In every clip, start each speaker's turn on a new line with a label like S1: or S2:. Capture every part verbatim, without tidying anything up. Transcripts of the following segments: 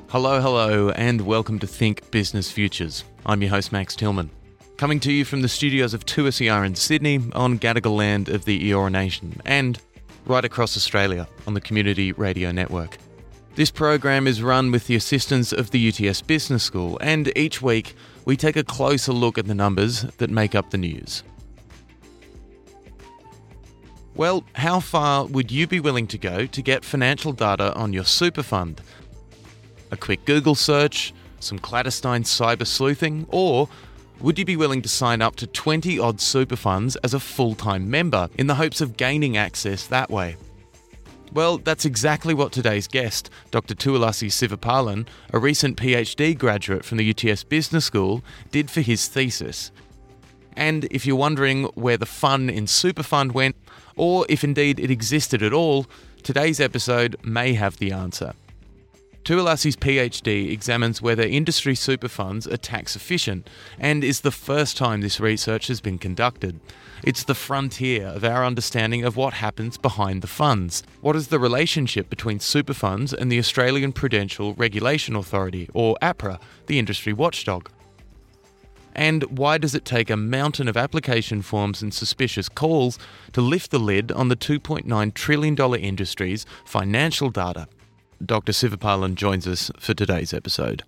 S1: Hello, hello, and welcome to Think Business Futures. I'm your host, Max Tillman. Coming to you from the studios of two S E R in Sydney on Gadigal land of the Eora Nation and right across Australia on the Community Radio Network. This program is run with the assistance of the U T S Business School, and each week we take a closer look at the numbers that make up the news. Well, how far would you be willing to go to get financial data on your super fund? A quick Google search, some clandestine cyber sleuthing, or would you be willing to sign up to twenty odd super funds as a full-time member in the hopes of gaining access that way? Well, that's exactly what today's guest, Doctor Tuulasi Sivapalan, a recent PhD graduate from the U T S Business School, did for his thesis. And if you're wondering where the fun in Superfund went, or if indeed it existed at all, today's episode may have the answer. Tuulasi's PhD examines whether industry super funds are tax efficient, and is the first time this research has been conducted. It's the frontier of our understanding of what happens behind the funds. What is the relationship between super funds and the Australian Prudential Regulation Authority, or APRA, the industry watchdog? And why does it take a mountain of application forms and suspicious calls to lift the lid on the two point nine trillion dollars industry's financial data? Doctor Sivapalan joins us for today's episode.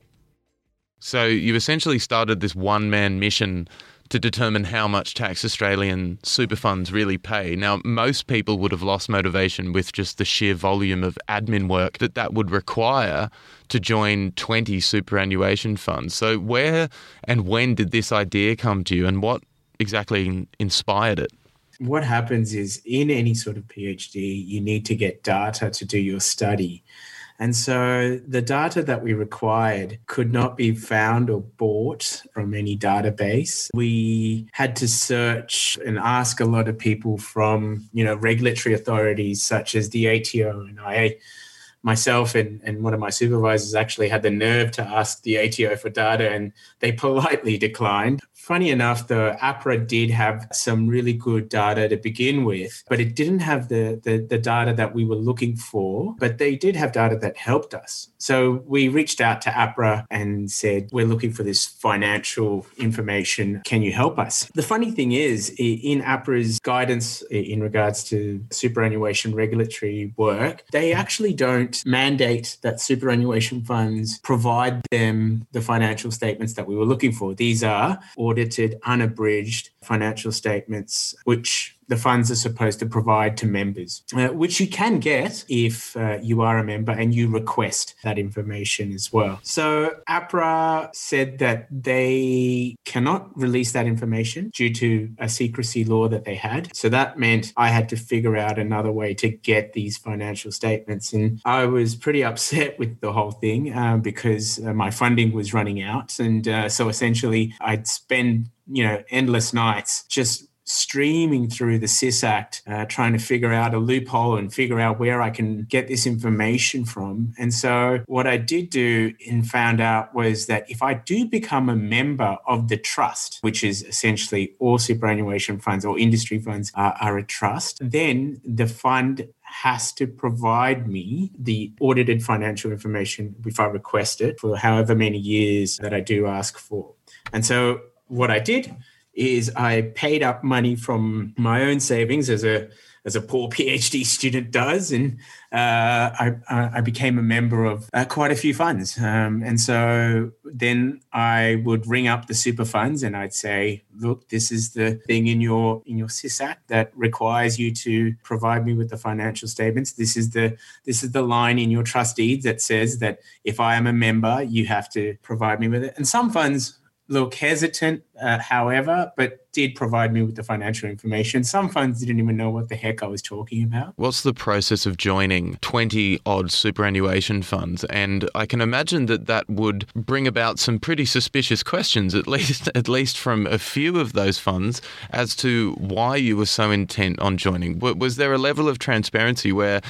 S1: So you essentially started this one-man mission to determine how much tax Australian super funds really pay. Now, most people would have lost motivation with just the sheer volume of admin work that that would require to join twenty superannuation funds. So where and when did this idea come to you, and what exactly inspired it?
S2: What happens is, in any sort of PhD, you need to get data to do your study. And so the data that we required could not be found or bought from any database. We had to search and ask a lot of people from, you know, regulatory authorities such as the A T O. And I, myself and, and one of my supervisors actually had the nerve to ask the A T O for data, and they politely declined. Funny enough, the APRA did have some really good data to begin with, but it didn't have the, the, the data that we were looking for, but they did have data that helped us. So we reached out to APRA and said, we're looking for this financial information. Can you help us? The funny thing is, in APRA's guidance in regards to superannuation regulatory work, they actually don't mandate that superannuation funds provide them the financial statements that we were looking for. These are audited, unabridged financial statements, which the funds are supposed to provide to members, uh, which you can get if uh, you are a member and you request that information as well. So APRA said that they cannot release that information due to a secrecy law that they had. So that meant I had to figure out another way to get these financial statements. And I was pretty upset with the whole thing uh, because uh, my funding was running out. And uh, so essentially I'd spend, you know, endless nights just streaming through the S I S Act, uh, trying to figure out a loophole and figure out where I can get this information from. And so what I did do and found out was that if I do become a member of the trust, which is essentially all superannuation funds or industry funds are, are a trust, then the fund has to provide me the audited financial information if I request it for however many years that I do ask for. And so what I did is I paid up money from my own savings as a as a poor PhD student does, and uh, I, I became a member of uh, quite a few funds. Um, and so then I would ring up the super funds and I'd say, look, this is the thing in your in your S I S Act that requires you to provide me with the financial statements. This is the this is the line in your trust deeds that says that if I am a member, you have to provide me with it. And some funds look hesitant, uh, however, but did provide me with the financial information. Some funds didn't even know what the heck I was talking about.
S1: What's the process of joining twenty odd superannuation funds? And I can imagine that that would bring about some pretty suspicious questions, at least at least from a few of those funds, as to why you were so intent on joining. Was there a level of transparency where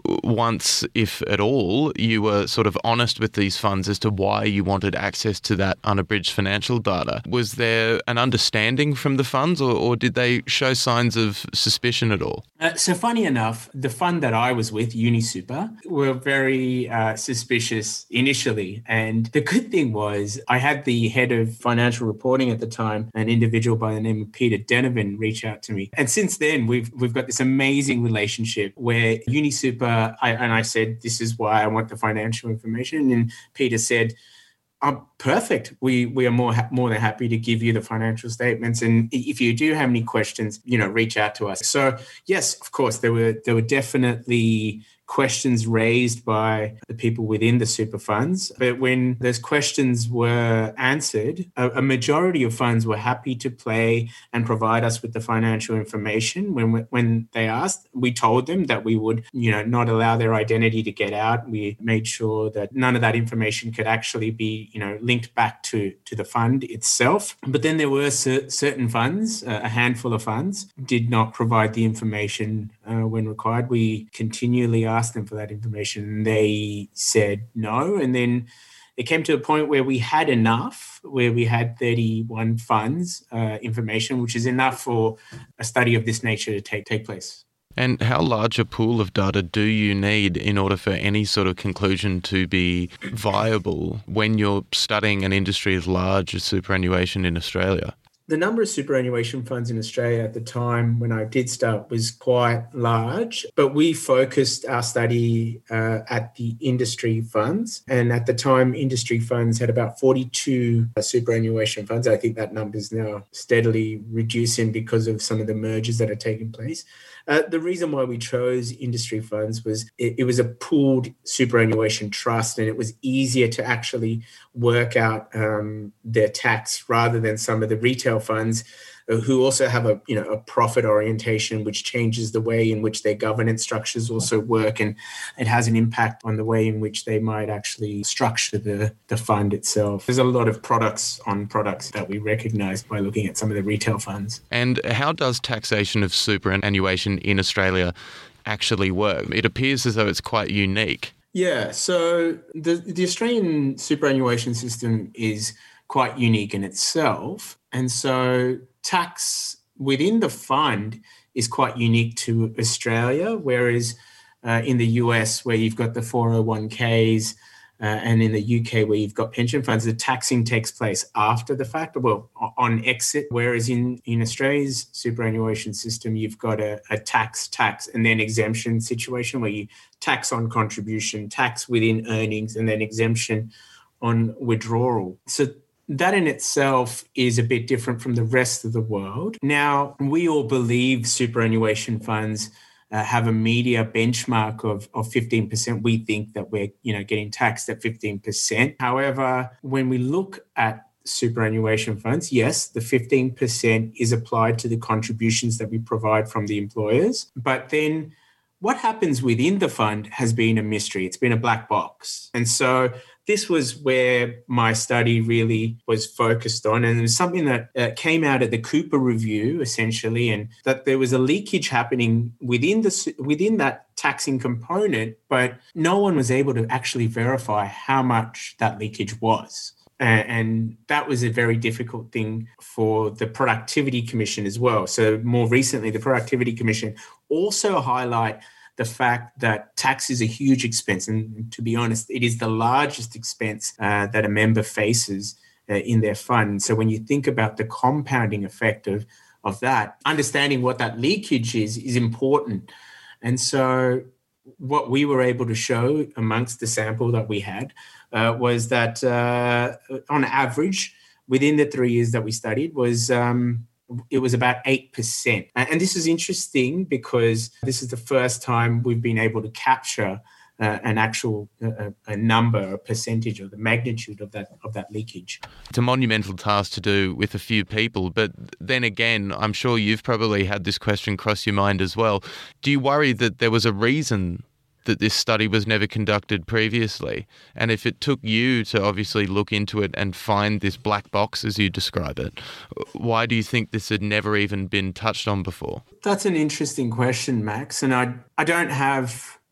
S1: once, if at all, you were sort of honest with these funds as to why you wanted access to that unabridged financial data? Was there there an understanding from the funds, or, or did they show signs of suspicion at all?
S2: Uh, so funny enough, the fund that I was with, UniSuper, were very uh, suspicious initially. And the good thing was I had the head of financial reporting at the time, an individual by the name of Peter Denovan, reach out to me. And since then, we've we've got this amazing relationship where UniSuper, I, and I said, this is why I want the financial information. And Peter said, oh, perfect. We we are more ha- more than happy to give you the financial statements. And if you do have any questions, you know, reach out to us. So yes, of course, there were there were definitely questions raised by the people within the super funds. But when those questions were answered, a, a majority of funds were happy to play and provide us with the financial information. When when they asked, we told them that we would, you know, not allow their identity to get out. We made sure that none of that information could actually be, you know, linked back to, to the fund itself. But then there were cer- certain funds, uh, a handful of funds, did not provide the information uh, when required. We continually asked them for that information, and they said no. And then it came to a point where we had enough, where we had thirty-one funds uh, information, which is enough for a study of this nature to take, take place.
S1: And how large a pool of data do you need in order for any sort of conclusion to be viable when you're studying an industry as large as superannuation in Australia?
S2: The number of superannuation funds in Australia at the time when I did start was quite large, but we focused our study uh, at the industry funds. And at the time, industry funds had about forty-two uh, superannuation funds. I think that number is now steadily reducing because of some of the mergers that are taking place. Uh, the reason why we chose industry funds was it, it was a pooled superannuation trust, and it was easier to actually work out um, their tax rather than some of the retail funds uh, who also have a you know a profit orientation, which changes the way in which their governance structures also work, and it has an impact on the way in which they might actually structure the, the fund itself. There's a lot of products on products that we recognize by looking at some of the retail funds.
S1: And how does taxation of superannuation in Australia actually work? It appears as though it's quite unique.
S2: Yeah, so the, the Australian superannuation system is quite unique in itself. And so tax within the fund is quite unique to Australia, whereas uh, in the U S, where you've got the four oh one k's, uh, and in the U K, where you've got pension funds, the taxing takes place after the fact, well, on exit, whereas in, in Australia's superannuation system, you've got a, a tax, tax, and then exemption situation where you tax on contribution, tax within earnings, and then exemption on withdrawal. So that in itself is a bit different from the rest of the world. Now, we all believe superannuation funds uh, have a media benchmark of, of fifteen percent. We think that we're, you know, getting taxed at fifteen percent. However, when we look at superannuation funds, yes, the fifteen percent is applied to the contributions that we provide from the employers. But then what happens within the fund has been a mystery. It's been a black box. And so this was where my study really was focused on. And it was something that uh, came out of the Cooper Review, essentially, and that there was a leakage happening within the within that taxing component, but no one was able to actually verify how much that leakage was. And that was a very difficult thing for the Productivity Commission as well. So more recently, the Productivity Commission also highlight the fact that tax is a huge expense. And to be honest, it is the largest expense uh, that a member faces uh, in their fund. So when you think about the compounding effect of, of that, understanding what that leakage is, is important. And so what we were able to show amongst the sample that we had uh, was that uh, on average, within the three years that we studied, was um, it was about eight percent. And this is interesting because this is the first time we've been able to capture uh, an actual uh, a number, a percentage, or the magnitude of that of that leakage.
S1: It's a monumental task to do with a few people, but then again, I'm sure you've probably had this question cross your mind as well. Do you worry that there was a reason that this study was never conducted previously? And if it took you to obviously look into it and find this black box, as you describe it, why do you think this had never even been touched on before?
S2: That's an interesting question, Max. And I, I don't have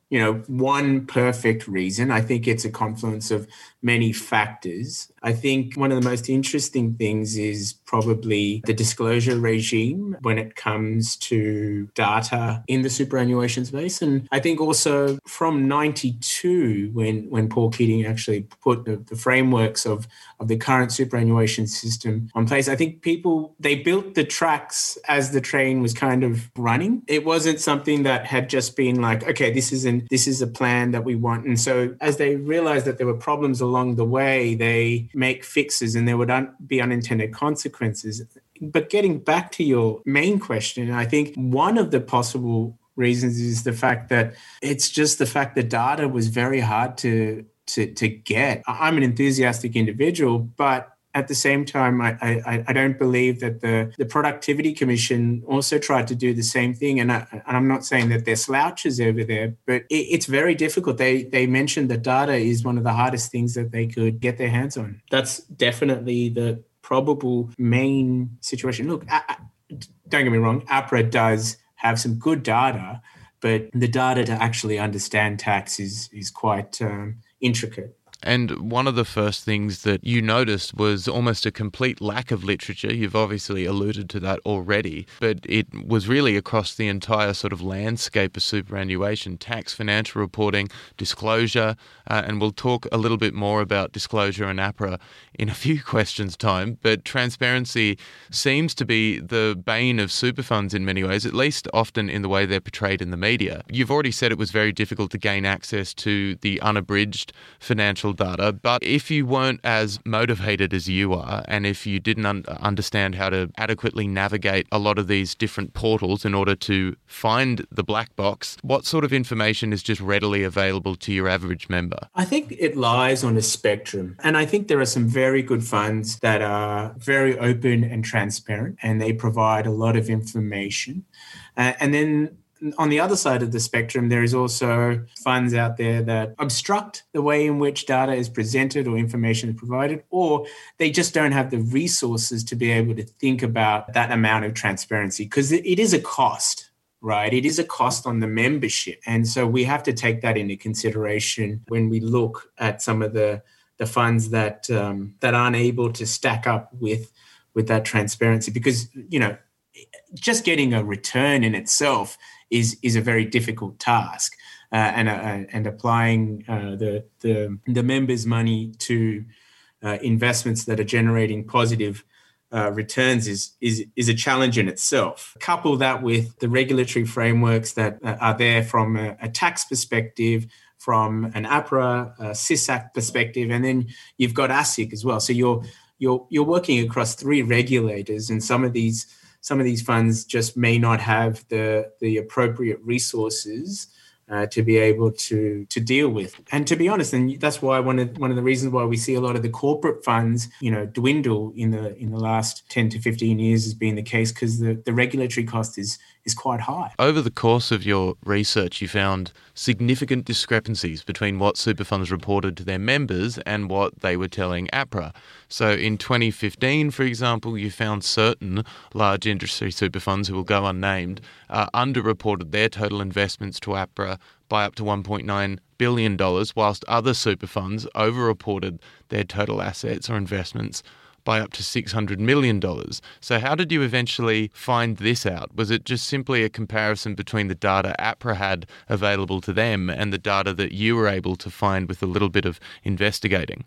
S2: you know, one perfect reason. I think it's a confluence of many factors. I think one of the most interesting things is probably the disclosure regime when it comes to data in the superannuation space. And I think also from ninety-two, when, when Paul Keating actually put the, the frameworks of, of the current superannuation system on place, I think people, they built the tracks as the train was kind of running. It wasn't something that had just been like, okay, this is an, this is a plan that we want. And so as they realized that there were problems along the way, they make fixes and there would un- be unintended consequences. But getting back to your main question, I think one of the possible reasons is the fact that it's just the fact that data was very hard to to, to get. I'm an enthusiastic individual, but at the same time, I, I, I don't believe that the, the Productivity Commission also tried to do the same thing. And, I, and I'm not saying that they're slouches over there, but it, it's very difficult. They they mentioned that data is one of the hardest things that they could get their hands on. That's definitely the probable main situation. Look, I, I, don't get me wrong, APRA does have some good data, but the data to actually understand tax is, is quite um, intricate.
S1: And one of the first things that you noticed was almost a complete lack of literature. You've obviously alluded to that already, but it was really across the entire sort of landscape of superannuation, tax, financial reporting, disclosure, uh, and we'll talk a little bit more about disclosure and APRA in a few questions' time, but transparency seems to be the bane of super funds in many ways, at least often in the way they're portrayed in the media. You've already said it was very difficult to gain access to the unabridged financial data, but if you weren't as motivated as you are, and if you didn't un- understand how to adequately navigate a lot of these different portals in order to find the black box, what sort of information is just readily available to your average member?
S2: I think it lies on a spectrum. And I think there are some very good funds that are very open and transparent, and they provide a lot of information. Uh, and then on the other side of the spectrum, there is also funds out there that obstruct the way in which data is presented or information is provided, or they just don't have the resources to be able to think about that amount of transparency, because it is a cost, right? It is a cost on the membership. And so we have to take that into consideration when we look at some of the, the funds that um, that aren't able to stack up with, with that transparency, because, you know, just getting a return in itself is is a very difficult task, uh, and uh, and applying uh, the the the members' money to uh, investments that are generating positive uh, returns is is is a challenge in itself. Couple that with the regulatory frameworks that uh, are there from a, a tax perspective, from an APRA, a CISAC perspective, and then you've got ASIC as well. So you're you're you're working across three regulators, and some of these. Some of these funds just may not have the, the appropriate resources uh, to be able to to deal with. And to be honest, and that's why one of one of the reasons why we see a lot of the corporate funds, you know, dwindle in the in the last ten to fifteen years has been the case, because the, the regulatory cost is is quite high.
S1: Over the course of your research, you found significant discrepancies between what super funds reported to their members and what they were telling APRA. So in twenty fifteen, for example, you found certain large industry super funds, who will go unnamed, uh, underreported their total investments to APRA by up to one point nine billion dollars, whilst other super funds overreported their total assets or investments by up to six hundred million dollars. So how did you eventually find this out? Was it just simply a comparison between the data APRA had available to them and the data that you were able to find with a little bit of investigating?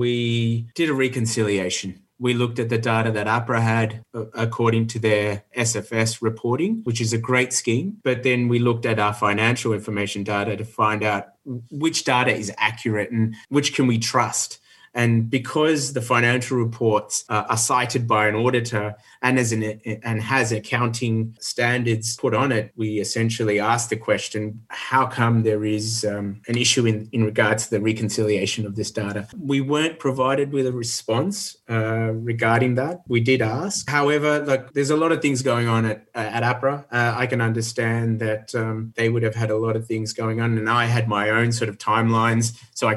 S2: We did a reconciliation. We looked at the data that APRA had uh, according to their S F S reporting, which is a great scheme. But then we looked at our financial information data to find out which data is accurate and which can we trust. And because the financial reports uh, are cited by an auditor and as an and has accounting standards put on it, we essentially asked the question, how come there is um, an issue in, in regards to the reconciliation of this data? We weren't provided with a response uh, regarding that. We did ask. However, like, there's a lot of things going on at, at APRA. Uh, I can understand that um, they would have had a lot of things going on, and I had my own sort of timelines, so I couldn't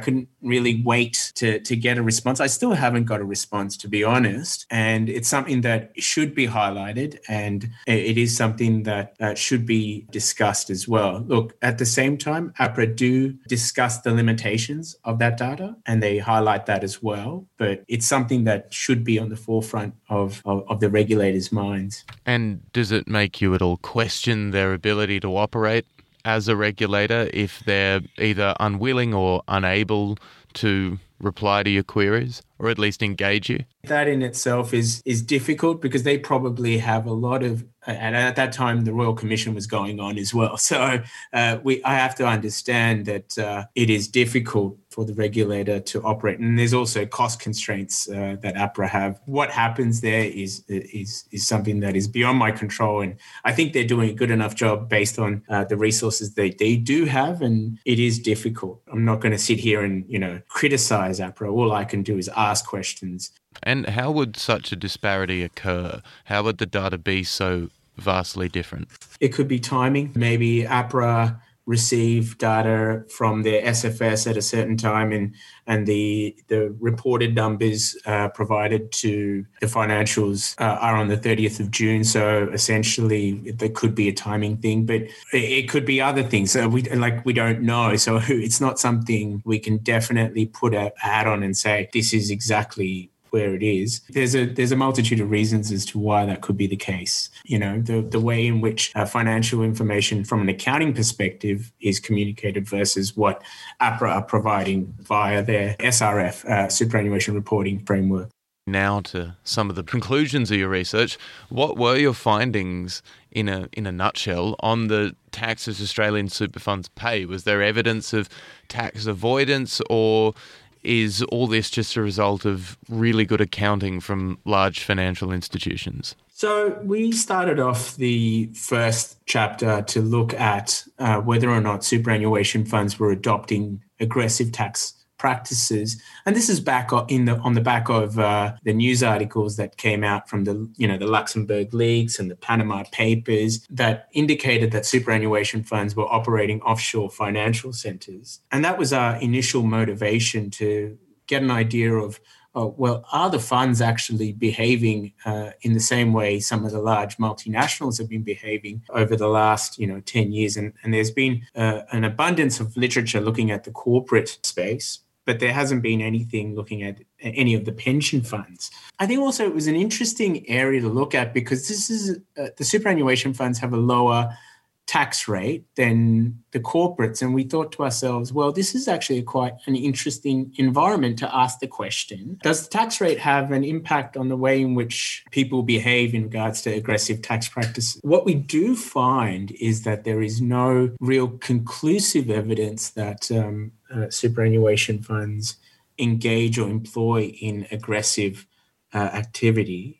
S2: really wait to, to get a response. I still haven't got a response, to be honest. And it's something that should be highlighted, and it is something that uh, should be discussed as well. Look, at the same time, APRA do discuss the limitations of that data, and they highlight that as well. But it's something that should be on the forefront of, of, of the regulators' minds.
S1: And does it make you at all question their ability to operate as a regulator if they're either unwilling or unable to reply to your queries, or at least engage you?
S2: That in itself is is difficult, because they probably have a lot of, and at that time the Royal Commission was going on as well. So uh, we I have to understand that uh, it is difficult for the regulator to operate, and there's also cost constraints uh, that APRA have. What happens there is is is something that is beyond my control, and I think they're doing a good enough job based on uh, the resources they they do have, and it is difficult. I'm not going to sit here and you know criticize APRA. All I can do is ask questions.
S1: And how would such a disparity occur? How would the data be so vastly different?
S2: It could be timing. Maybe APRA receive data from their S F S at a certain time, and and the the reported numbers uh, provided to the financials uh, are on the thirtieth of June. So essentially, there could be a timing thing, but it could be other things. So we like we don't know. So it's not something we can definitely put a hat on and say this is exactly where it is. There's a there's a multitude of reasons as to why that could be the case. You know, the the way in which uh, financial information from an accounting perspective is communicated versus what APRA are providing via their S R F, uh, superannuation reporting framework.
S1: Now to some of the conclusions of your research. What were your findings in a in a nutshell on the taxes Australian super funds pay? Was there evidence of tax avoidance, or is all this just a result of really good accounting from large financial institutions?
S2: So we started off the first chapter to look at uh, whether or not superannuation funds were adopting aggressive tax practices, and this is back in the on the back of uh, the news articles that came out from the you know the Luxembourg leaks and the Panama Papers that indicated that superannuation funds were operating offshore financial centres, and that was our initial motivation to get an idea of oh, well, are the funds actually behaving uh, in the same way some of the large multinationals have been behaving over the last, you know, ten years? And, and there's been uh, an abundance of literature looking at the corporate space, but there hasn't been anything looking at any of the pension funds. I think also it was an interesting area to look at because this is uh, the superannuation funds have a lower tax rate than the corporates. And we thought to ourselves, well, this is actually quite an interesting environment to ask the question, does the tax rate have an impact on the way in which people behave in regards to aggressive tax practices? What we do find is that there is no real conclusive evidence that um, uh, superannuation funds engage or employ in aggressive uh, activity.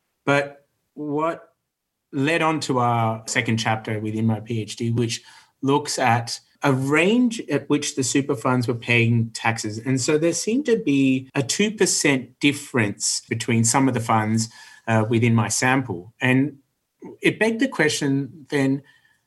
S2: But what led on to our second chapter within my PhD, which looks at a range at which the super funds were paying taxes. And so there seemed to be a two percent difference between some of the funds uh, within my sample. And it begged the question then,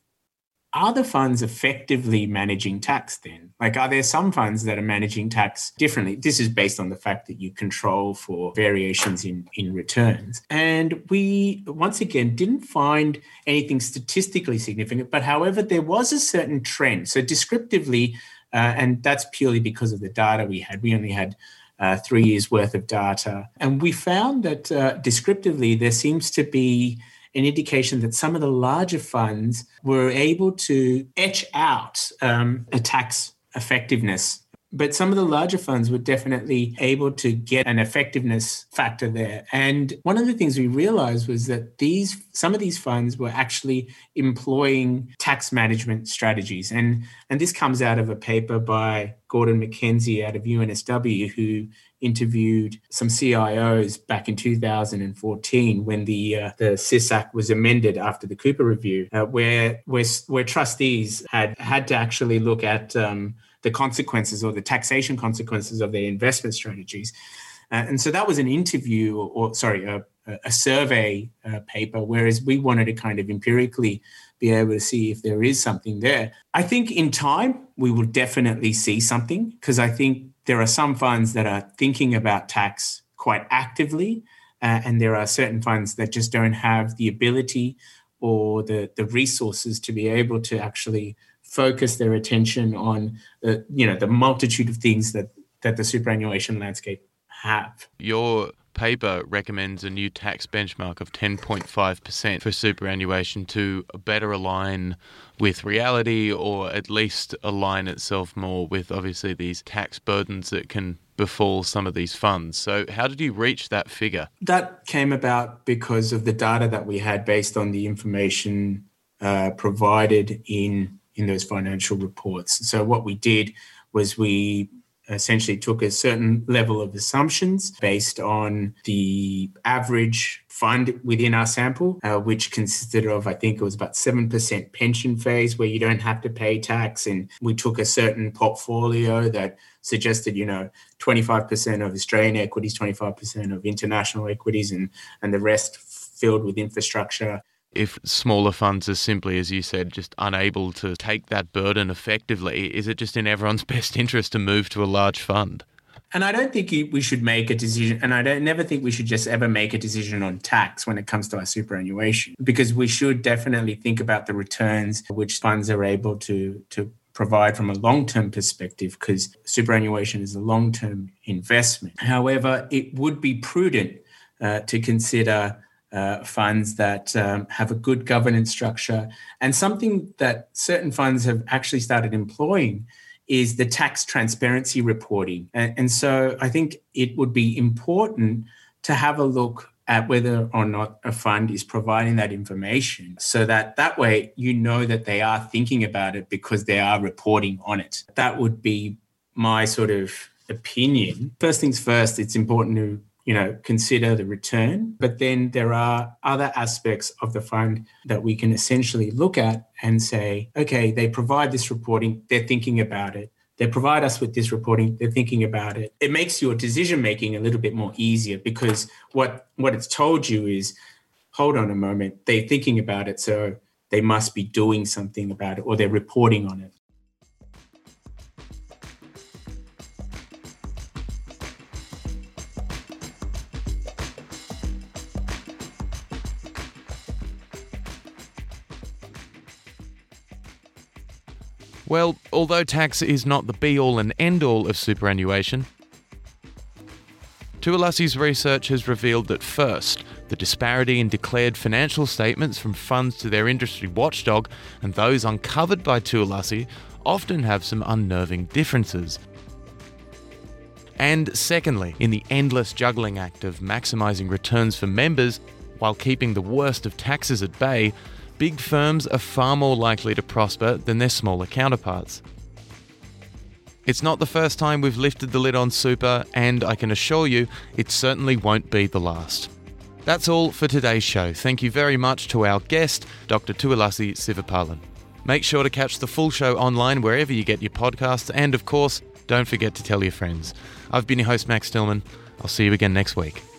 S2: are the funds effectively managing tax then? Like, are there some funds that are managing tax differently? This is based on the fact that you control for variations in, in returns. And we, once again, didn't find anything statistically significant, but however, there was a certain trend. So descriptively, uh, and that's purely because of the data we had. We only had uh, three years worth of data. And we found that uh, descriptively, there seems to be an indication that some of the larger funds were able to etch out um, a tax effectiveness. But some of the larger funds were definitely able to get an effectiveness factor there. And one of the things we realized was that these some of these funds were actually employing tax management strategies. And, and this comes out of a paper by Gordon McKenzie out of U N S W, who interviewed some C I Os back in two thousand fourteen when the uh, the S I S Act was amended after the Cooper Review, uh, where, where where trustees had had to actually look at um, the consequences or the taxation consequences of their investment strategies. Uh, and so that was an interview or, or sorry, a, a survey uh, paper, whereas we wanted to kind of empirically be able to see if there is something there. I think in time, we will definitely see something because I think there are some funds that are thinking about tax quite actively, uh, and there are certain funds that just don't have the ability or the, the resources to be able to actually focus their attention on the, you know, the multitude of things that, that the superannuation landscape have.
S1: Your paper recommends a new tax benchmark of ten point five percent for superannuation to better align with reality, or at least align itself more with obviously these tax burdens that can befall some of these funds. So how did you reach that figure?
S2: That came about because of the data that we had based on the information uh, provided in, in those financial reports. So what we did was we essentially took a certain level of assumptions based on the average fund within our sample, uh, which consisted of, I think it was about seven percent pension phase where you don't have to pay tax. And we took a certain portfolio that suggested, you know, twenty-five percent of Australian equities, twenty-five percent of international equities, and, and the rest filled with infrastructure.
S1: If smaller funds are simply, as you said, just unable to take that burden effectively, is it just in everyone's best interest to move to a large fund?
S2: And I don't think we should make a decision, and I don't never think we should just ever make a decision on tax when it comes to our superannuation, because we should definitely think about the returns which funds are able to, to provide from a long-term perspective, because superannuation is a long-term investment. However, it would be prudent uh, to consider Uh, funds that um, have a good governance structure. And something that certain funds have actually started employing is the tax transparency reporting. And, and so I think it would be important to have a look at whether or not a fund is providing that information, so that that way you know that they are thinking about it because they are reporting on it. That would be my sort of opinion. First things first, it's important to you know, consider the return. But then there are other aspects of the fund that we can essentially look at and say, okay, they provide this reporting, they're thinking about it. They provide us with this reporting, they're thinking about it. It makes your decision-making a little bit more easier, because what, what it's told you is, hold on a moment, they're thinking about it, so they must be doing something about it, or they're reporting on it.
S1: Well, although tax is not the be-all and end-all of superannuation, Tuilassi's research has revealed that first, the disparity in declared financial statements from funds to their industry watchdog and those uncovered by Tuilassi often have some unnerving differences. And secondly, in the endless juggling act of maximising returns for members while keeping the worst of taxes at bay, big firms are far more likely to prosper than their smaller counterparts. It's not the first time we've lifted the lid on super, and I can assure you, it certainly won't be the last. That's all for today's show. Thank you very much to our guest, Doctor Tuilassi Sivapalan. Make sure to catch the full show online wherever you get your podcasts, and of course, don't forget to tell your friends. I've been your host, Max Stillman. I'll see you again next week.